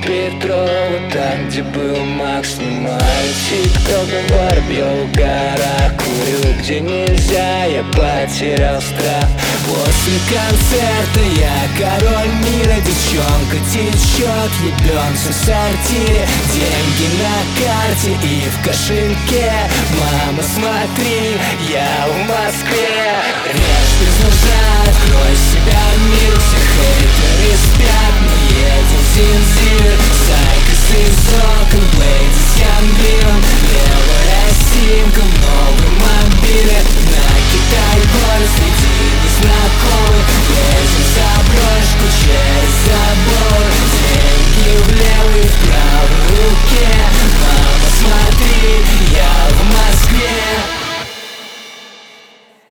Петрова, там, где был Макс, снимаю тик-ток в Воробьевых горах. Курю, где нельзя, я потерял страх. После концерта я король мира, девчонка течет, ебемся в сортире. Деньги на карте и в кошельке. Мама, смотри, я в Москве.